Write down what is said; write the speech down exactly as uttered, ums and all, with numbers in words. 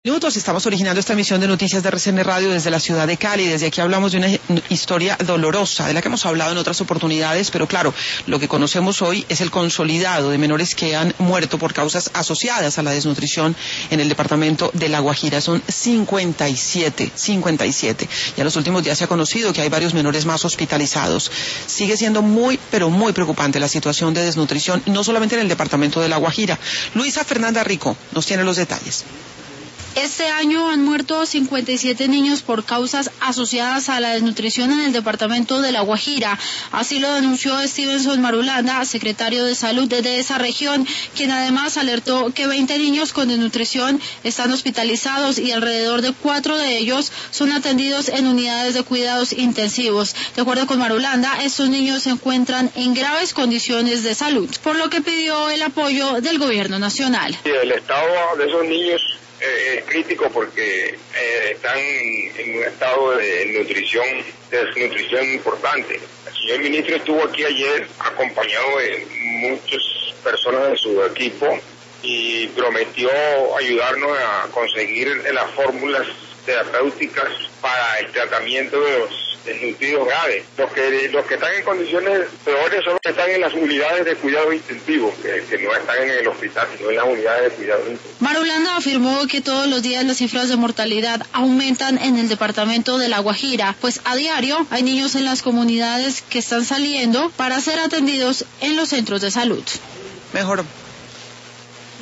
Minutos, estamos originando esta emisión de Noticias de R C N Radio desde la ciudad de Cali. Desde aquí hablamos de una historia dolorosa, de la que hemos hablado en otras oportunidades, pero claro, lo que conocemos hoy es el consolidado de menores que han muerto por causas asociadas a la desnutrición en el departamento de La Guajira. Son cincuenta y siete, cincuenta y siete. Y en los últimos días se ha conocido que hay varios menores más hospitalizados. Sigue siendo muy, pero muy preocupante la situación de desnutrición, no solamente en el departamento de La Guajira. Luisa Fernanda Rico nos tiene los detalles. Este año han muerto cincuenta y siete niños por causas asociadas a la desnutrición en el departamento de La Guajira. Así lo denunció Stevenson Marulanda, secretario de Salud de esa región, quien además alertó que veinte niños con desnutrición están hospitalizados y alrededor de cuatro de ellos son atendidos en unidades de cuidados intensivos. De acuerdo con Marulanda, estos niños se encuentran en graves condiciones de salud, por lo que pidió el apoyo del gobierno nacional. Sí, el estado de esos niños Eh, es crítico porque eh, están en un estado de nutrición, de desnutrición importante. El señor ministro estuvo aquí ayer acompañado de muchas personas de su equipo y prometió ayudarnos a conseguir las fórmulas terapéuticas para el tratamiento de los desnutridos graves. Los que, los que están en condiciones peores son los que están en las unidades de cuidado intensivo, que, que no están en el hospital, sino en las unidades de cuidado intensivo. Marulanda afirmó que todos los días las cifras de mortalidad aumentan en el departamento de La Guajira, pues a diario hay niños en las comunidades que están saliendo para ser atendidos en los centros de salud. Mejor